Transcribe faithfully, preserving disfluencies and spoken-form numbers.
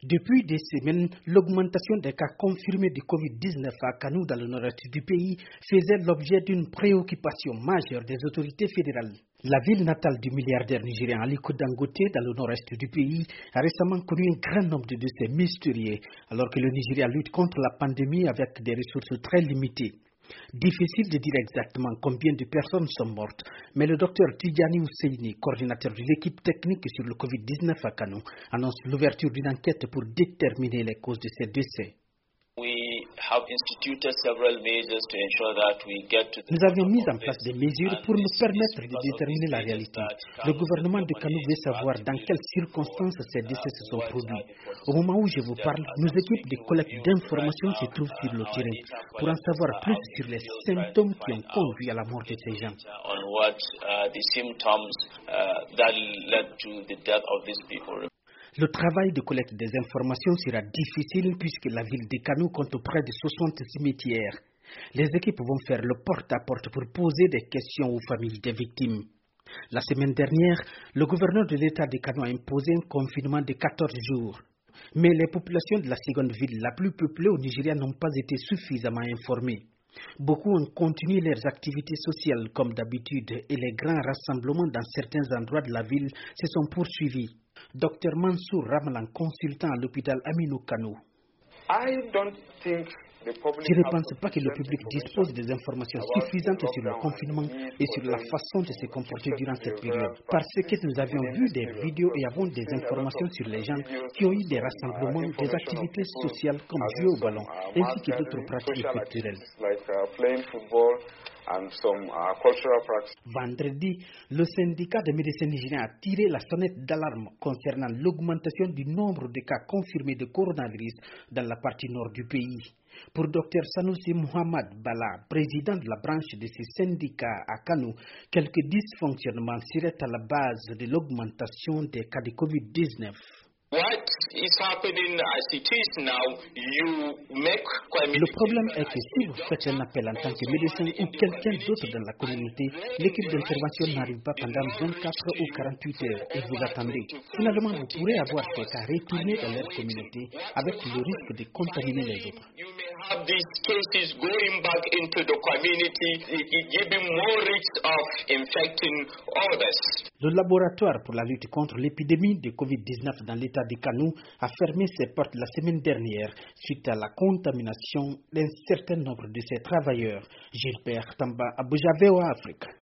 Depuis des semaines, l'augmentation des cas confirmés de covid dix-neuf à Kano dans le nord-est du pays faisait l'objet d'une préoccupation majeure des autorités fédérales. La ville natale du milliardaire nigérien Aliko Dangote dans le nord-est du pays a récemment connu un grand nombre de décès mystérieux alors que le Nigeria lutte contre la pandémie avec des ressources très limitées. Difficile de dire exactement combien de personnes sont mortes, mais le docteur Tidjani Ousseini, coordinateur de l'équipe technique sur le covid dix-neuf à Kano, annonce l'ouverture d'une enquête pour déterminer les causes de ces décès. Nous avions mis en place des mesures pour nous permettre de déterminer la réalité. Le gouvernement de Kano veut savoir dans quelles circonstances ces décès se sont produits. Au moment où je vous parle, nos équipes de collecte d'informations se trouvent sur le terrain pour en savoir plus sur les symptômes qui ont conduit à la mort de ces gens. Le travail de collecte des informations sera difficile puisque la ville de Kano compte près de soixante cimetières. Les équipes vont faire le porte-à-porte pour poser des questions aux familles des victimes. La semaine dernière, le gouverneur de l'État de Kano a imposé un confinement de quatorze jours. Mais les populations de la seconde ville la plus peuplée au Nigeria n'ont pas été suffisamment informées. Beaucoup ont continué leurs activités sociales comme d'habitude et les grands rassemblements dans certains endroits de la ville se sont poursuivis. Docteur Mansour Ramalan, consultant à l'hôpital Aminou Kano. Je ne pense pas que le public dispose des informations suffisantes sur le confinement et sur la façon de se comporter durant cette période. Parce que nous avions vu des vidéos et avons des informations sur les gens qui ont eu des rassemblements, des activités sociales comme jouer au ballon, ainsi que d'autres pratiques culturelles. Vendredi, le syndicat de médecins nigériens a tiré la sonnette d'alarme concernant l'augmentation du nombre de cas confirmés de coronavirus dans la partie nord du pays. Pour docteur Sanoussi Mohamed Bala, président de la branche de ce syndicat à Kano, quelques dysfonctionnements seraient à la base de l'augmentation des cas de covid dix-neuf. Le problème est que si vous faites un appel en tant que médecin ou quelqu'un d'autre dans la communauté, l'équipe d'intervention n'arrive pas pendant vingt-quatre ou quarante-huit heures et vous attendez. Finalement, vous pourrez avoir ces cas retournés dans leur communauté avec le risque de contaminer les autres. Le laboratoire pour la lutte contre l'épidémie de covid dix-neuf dans l'état de Kano a fermé ses portes la semaine dernière suite à la contamination d'un certain nombre de ses travailleurs. Gilbert Tamba, Abuja, V O A Afrique.